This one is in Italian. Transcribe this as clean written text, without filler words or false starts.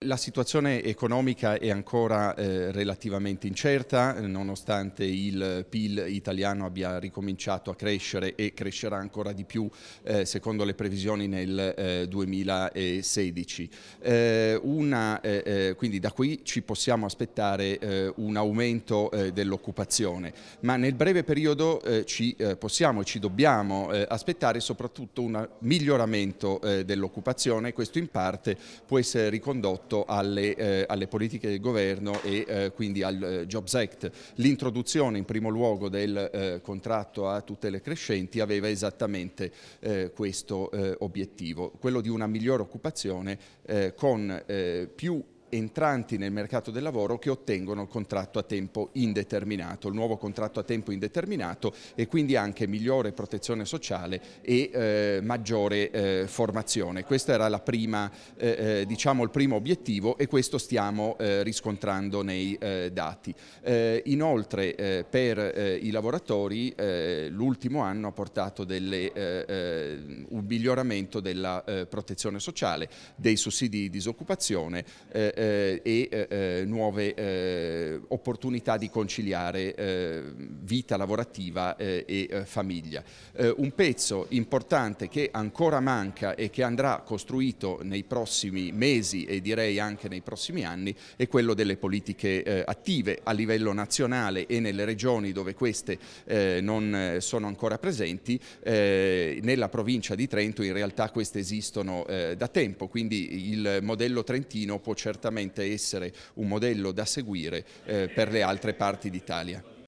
La situazione economica è ancora relativamente incerta, nonostante il PIL italiano abbia ricominciato a crescere e crescerà ancora di più secondo le previsioni nel 2016. Quindi da qui ci possiamo aspettare un aumento dell'occupazione, ma nel breve periodo ci possiamo e ci dobbiamo aspettare soprattutto un miglioramento dell'occupazione. Questo in parte può essere ricondotto alle politiche del governo e quindi al Jobs Act. L'introduzione in primo luogo del contratto a tutele crescenti aveva esattamente questo obiettivo, quello di una migliore occupazione con più entranti nel mercato del lavoro che ottengono il contratto a tempo indeterminato, il nuovo contratto a tempo indeterminato, e quindi anche migliore protezione sociale e maggiore formazione. Questo era diciamo il primo obiettivo, e questo stiamo riscontrando nei dati. Inoltre per i lavoratori l'ultimo anno ha portato un miglioramento della protezione sociale, dei sussidi di disoccupazione e nuove opportunità di conciliare vita lavorativa e famiglia. Un pezzo importante che ancora manca e che andrà costruito nei prossimi mesi e direi anche nei prossimi anni è quello delle politiche attive a livello nazionale e nelle regioni dove queste non sono ancora presenti. Nella provincia di Trento in realtà queste esistono da tempo, quindi il modello trentino può certamente essere un modello da seguire per le altre parti d'Italia.